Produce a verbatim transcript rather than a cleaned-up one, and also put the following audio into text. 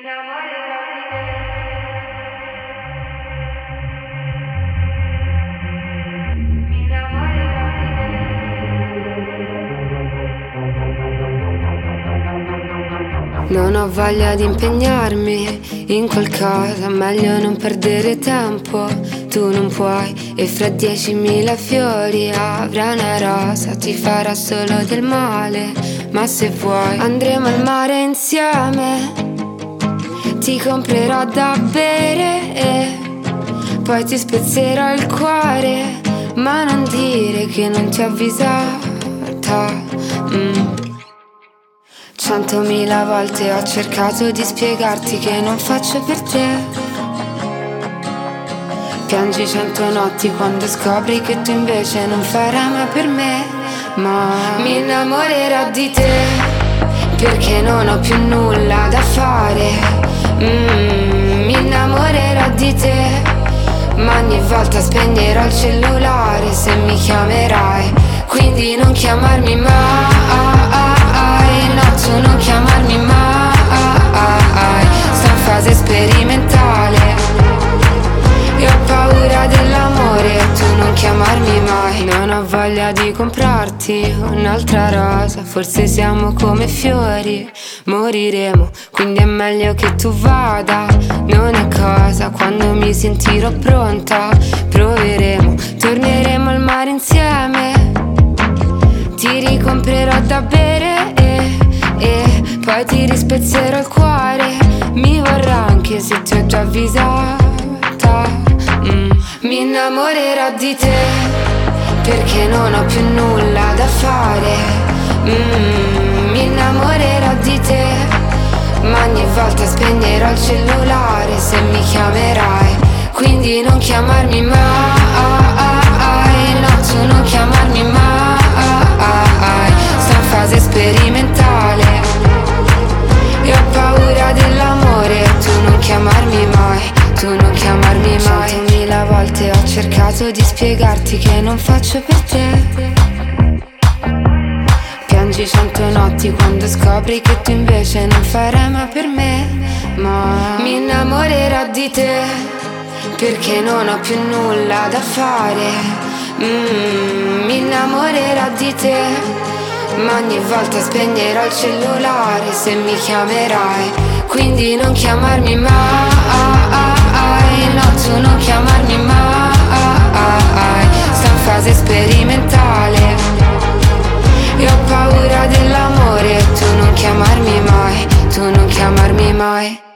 Non ho voglia di impegnarmi in qualcosa, meglio non perdere tempo. Tu non puoi e fra diecimila fiori avrai una rosa, ti farà solo del male. Ma se vuoi andremo al mare insieme, ti comprerò da bere e poi ti spezzerò il cuore. Ma non dire che non ti ho avvisata. mm. Centomila volte ho cercato di spiegarti che non faccio per te. Piangi cento notti quando scopri che tu invece non farai mai per me. Ma mi innamorerò di te perché non ho più nulla da fare. mm, Mi innamorerò di te, ma ogni volta spegnerò il cellulare se mi chiamerai. Quindi non chiamarmi mai. No, tu non chiamarmi mai. Sto in fase sperimentale e ho paura dell'amore. Tu non chiamarmi mai. Non ho voglia di comprarti un'altra rosa. Forse siamo come fiori, moriremo, quindi è meglio che tu vada. Non è cosa, quando mi sentirò pronta proveremo, torneremo al mare insieme. Ti ricomprerò da bere e, e poi ti rispezzerò il cuore. Mi vorrà anche se ti ho già avvisata. mm. Mi innamorerò di te perché non ho più nulla da fare. mm. Mi innamorerò di te, ma ogni volta spegnerò il cellulare se mi chiamerai. Quindi non chiamarmi mai. No, tu non chiamarmi mai. Sto in fase sperimentale e ho paura dell'amore. Tu non chiamarmi mai, tu non chiamarmi mai. Centomila volte ho cercato di spiegarti che non faccio per te. Piangi cento notti quando scopri che tu invece non farai mai per me. Ma mi innamorerò di te perché non ho più nulla da fare. Mm, mi innamorerò di te, ma ogni volta spegnerò il cellulare se mi chiamerai. Quindi non chiamarmi mai. No, tu non chiamarmi mai. Sto in fase sperimentale e ho paura dell'amore. Tu non chiamarmi mai, tu non chiamarmi mai.